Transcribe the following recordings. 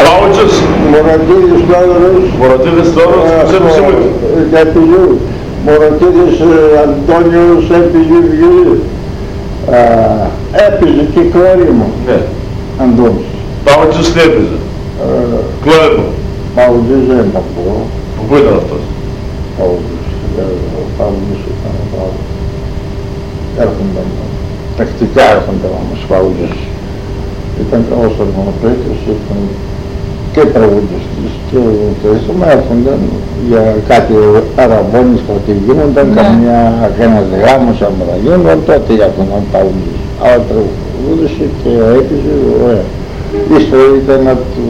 Παούτσος. Μωρατίδης Θόδωρος. Μωρατίδης Θόδωρος, ψεύδος ήμουν. Επιλού. Μωρατίδης Αντώνιος Επιλού. Έπαιζε και κόρη μου. Ναι. Αντώνης. Παούτσος τι έπαιζε? Κόρη μου. Παούτσος δεν θα πω. Πού ήταν αυτός? Παούτσος ήταν ο Παούτσος. Έρχονταν, τακτικά έρχονταν όμως Παούτσος. Ήταν καλός ορμονοπαίκος, ήταν και τραγουδιστής και τελείωμα έρχονταν για κάτι αραβώνες κάτι γίνονταν, κανένας γάμος άμα θα γίνονταν, τότε έρχονταν Παούτσος. Αλλά τραγουδούσε και έπαιζε ωραία. Ύστερα ήταν από του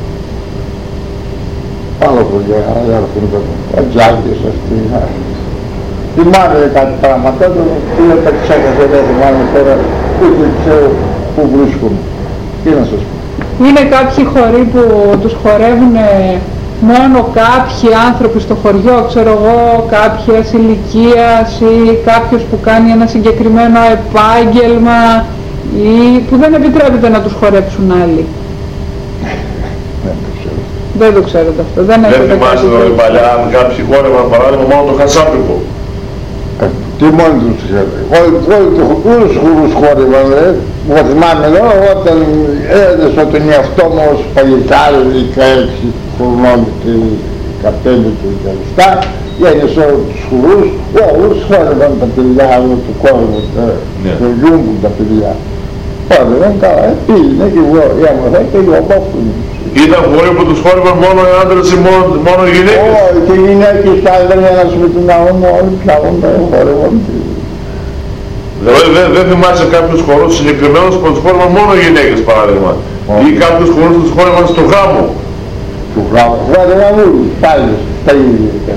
άλλο πολύ έρχονταν Ατζάκης αυτοί. Θυμάμαι κάτι πράγματα, δεν τα ξέχασα, δεν θυμάμαι τώρα, ούτε ξέρω πού βρίσκομαι. Τι να σας πω. Είναι κάποιοι χωροί που τους χορεύουν μόνο κάποιοι άνθρωποι στο χωριό, ξέρω εγώ, κάποιες ηλικίας ή κάποιος που κάνει ένα συγκεκριμένο επάγγελμα ή που δεν επιτρέπεται να τους χορέψουν άλλοι. Δεν το ξέρετε αυτό. Δεν θυμάσαι εδώ παλιά, αν κάποιοι χόρευαν παράδειγμα μόνο το χασάπικο. Τι μόνο τους ξέρετε. Όλους τους χορούς χόρευαν, μου θυμάμαι εδώ, όταν έδεσα τον εαυτό μου ως παλιτάρι 16 χρονών και 15 και τα λεφτά, γέννησα όλους τους χορούς, όλους χόρευαν τα παιδιά του κόσμου, το γιου μου τα παιδιά. Χόρευαν καλά, πήγαινε και εγώ, η αμορφά και εγώ από αυτούς. Ήταν χώροι που τους χόρευαν μόνο οι άντρες ή μόνο οι γυναίκες? Όχι, και οι γυναίκες τα έδρανε ένας με την αγώνα, όλοι πιάγουν τα χόρευαν. Δηλαδή δεν θυμάσαι κάποιους χορούς συγκεκριμένους που τους χόρευαν μόνο οι γυναίκες παράδειγμα? Ή κάποιους χορούς που τους χόρευαν στο γάμο? Του γάμου, χόρευαν όλοι, πάλι, τα ίδια.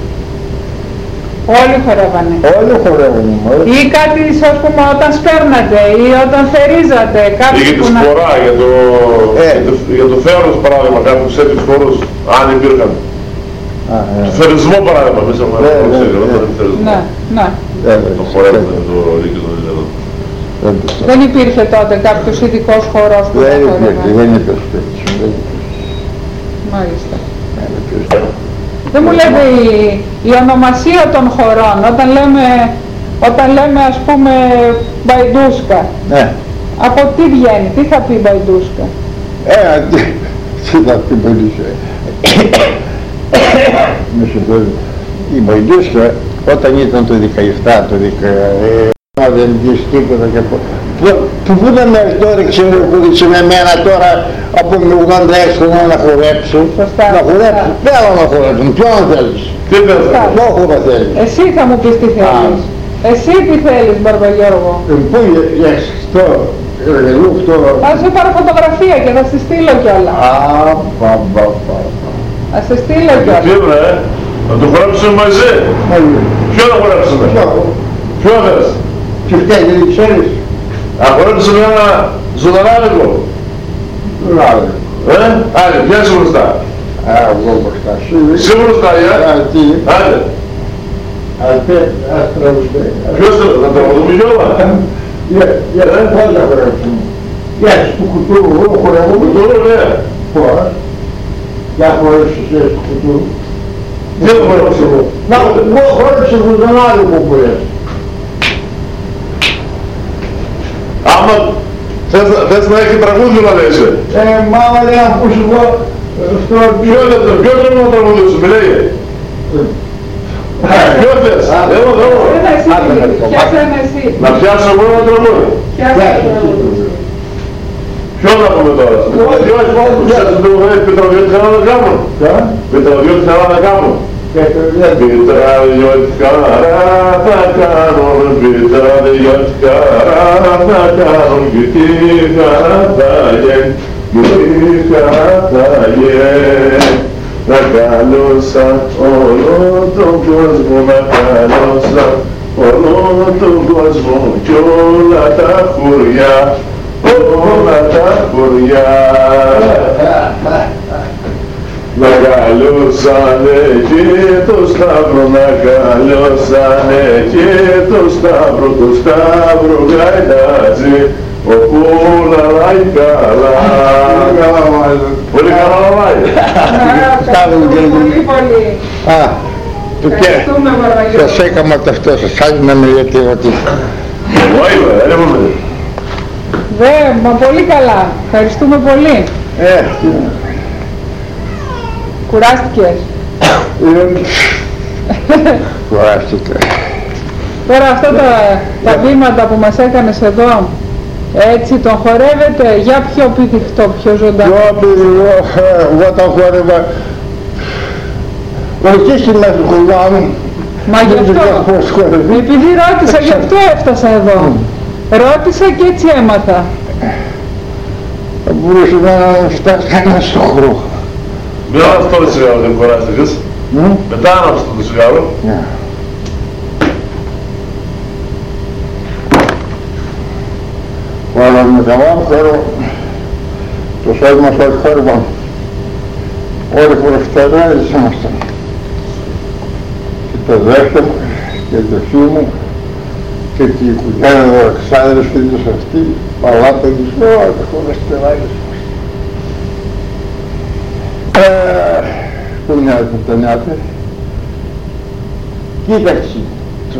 Όλοι χορεύανε. Όλοι χορεύανε. Ή κάτι, ας πούμε, όταν σπέρνατε ή όταν θερίζατε. Ή για τη σπορά, για το θέρος παράδειγμα, κάποιους τέτοιους χορούς, αν υπήρχαν. Το θερισμό παράδειγμα, μέσα από ένα ναι, ναι. Το χορεύουμε το ρίκο των Ινέδων. Δεν υπήρχε τότε κάποιος ειδικός χορός που δεν υπήρχε, δεν υπήρχε. Μάλιστα. Δεν μου λέτε η ονομασία των χωρών, όταν λέμε ας πούμε Μπαϊντούσκα, ναι. Από τι βγαίνει, τι θα πει Μπαϊντούσκα? Τι θα πει Μπαϊντούσκα? Με συγχωρείτε. Η Μπαϊντούσκα όταν ήταν το 17, το 18, δεν βγεις τίποτα και από... Πού δεν μέχρι τώρα ξέρω που με εμένα τώρα από 86 χρονών να χορέψω, να χορέψω, θέλω να χορέψω, ποιον θέλεις? Τι θέλεις? Ποιο χώρο θέλεις? Εσύ θα μου πεις τι θέλεις. Εσύ τι θέλεις Μπαρμπαγιώργο? Πού για αυτό, αυτό... Θα σου πάρω φωτογραφία και θα στη στείλω κιόλα. Θα στη στείλω κιόλα. Να το χορέψουμε μαζί. Ποιο να χορέψουμε? Ποιο θες? Τι φταίει, δεν ξέρεις? Να χορέψουμε ένα ζωντανάδικο. Ζωντανάδικο. Άντε, πιάσου μπροστά. Εγώ μπροστά. Εσύ μπροστά, άντε. Ας τραγουδιστεί. Ποιος θα τραγουδούμε κιόλα? Δεν θα τα χορέψουμε. Γεια σου του κουτούρου, εγώ χορεύω. Κουτούρου, ναι. Πώς? Για χορέψεις εσύ του κουτούρου. Δεν θα χορέψω εγώ. Να, εγώ χορέψω ζωντανάδικο που λες. Άμα θες να έχει τραγούδι να λες. Μάμα λέει να πούς εγώ στο... Ποιο πρέπει να τραγουδήσω, μιλάει. Ποιο θες, εδώ. Πιάσε ένα εσύ. Να πιάσω εγώ ένα τραγούδι. Ποιο να πούμε τώρα. Πετραδιώτικα να κάνουν. Πετραδιώτικα να κάνουν. Πετραδιώτικα θα κάνουν, πετραδιώτικα θα κάνουν, γιατί χαρά θα γίνει, γιατί χαρά θα γίνει. Να καλώσα όλο τον κόσμο, να καλώσα όλο τον κόσμο κι όλα τα χωριά, όλα τα χωριά. Να καλώσανε και το Σταύρο, να καλώσανε και το Σταύρο γαϊτάζει, όπου λαλάει καλά, Πολύ καλά λαβάει. Πολύ πολύ. Ευχαριστούμε Βαρβαγιώτη. Σας έκανα αυτό, σας άγγιναμε γιατί ότι... Όχι, δεν είπαμε. Μα πολύ καλά. Ευχαριστούμε πολύ. Κουράστηκες? Κουράστηκα. Τώρα αυτά τα βήματα που μας έκανες εδώ, έτσι τον χορεύετε, για πιο πηδηχτό, πιο ζωντανό. Εγώ τον χορεύα, όχι στη μέση του χορβάνου. Μα γι' αυτό, επειδή ρώτησα, γι' αυτό έφτασα εδώ. Ρώτησα και έτσι έμαθα. Θα μπορούσε να φτάσει κανένα στο χρόνο. Μην αυτό το σιγάρο δεν κουράστηκες. Μετά άναψε το σιγάρο. Τώρα με καλά θέλω το σώμα μας όχι χόρυβα. Όλοι φοροφτεράδες ήμασταν. Και το δεύτερο και το φίλο μου και την οικογένεια ξάδερες φίλους αυτοί, παλάτες, όλα τα φοροφτεράδες ήμασταν. Πού μοιάζουν τα νιάτε. Κοίταξε, το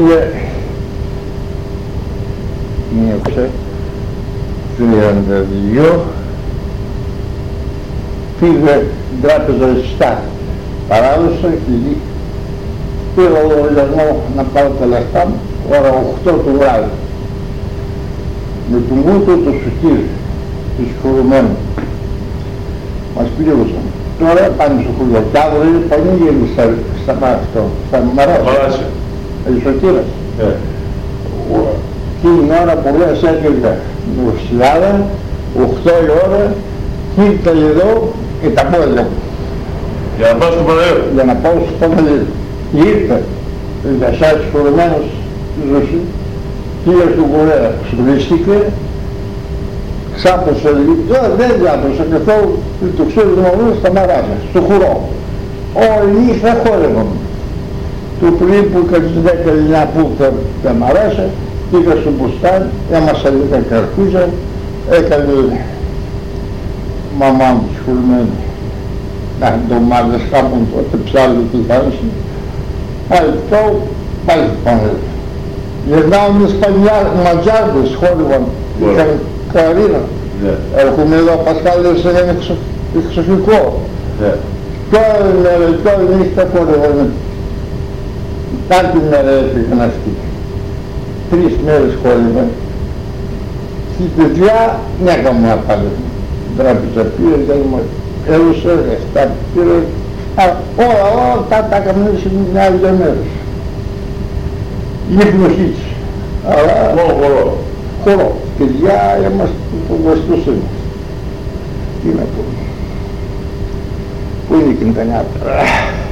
1932 πήγε την τράπεζα Ιστά. Παράδοσα και πήρα λογαριασμό να πάρω τα λεφτά μου ώρα 8 του βράδυ. Με τον Μούτο το Σουκύρι, του συγχωρουμένου. Μας πλήρωσαν. Τώρα πάνε στο χωριό και αύριο είναι πανίγεροι στα αυτό, στα Μαράσια. Αριστοτήρας. Εκείνη την ώρα που λες έκαιγα με οσιάδα, 8 η ώρα, ήρθα εδώ και τα πόδια μου. Για να πάω στο Παναγιώτη. Για να πάω στο Παναγιώτη. Ήρθα, για σας φορεμένος στη ζωή, πήγα στον Κορέα, σπουδίστηκε, ξάπλωσα λίγο, δεν ξάπλωσα καθόλου, το ξέρω μόνο στα Μαράζια, στο χουρό. Όλη νύχτα χόρευαμε. Το πρωί που είχα τις 10 που τα Μαράζια, πήγα στο μπουστάνι, έμασα λίγα καρκούζα, έκανε μαμά μου σχολμένη. Να ντομάδες χάπουν τότε ψάλλει τη χάνση. Πάλι πάλι πάνω. Γυρνάω με ματζάρδες χόρυβαν, είχαν καρίνα. Έρχομαι εδώ Πασχάλες σε ένα εξωφικό. Τώρα μέρα, τώρα νύχτα χόρυβαν. Κάτι μέρα έφυγαν αυτοί. 3 μέρες χόρυβαν. Στην παιδιά νέκα μου απάλε. Τράπεζα πήρε, δεν μου έλουσε, λεφτά πήρε. Όλα τα καμνήσει μια άλλη μέρες. Γύπνος έτσι. Αλλά χορό. Παιδιά είμαστε που βοηθούσαν. Τι να πούμε. Πού είναι η κοινωνιά τώρα.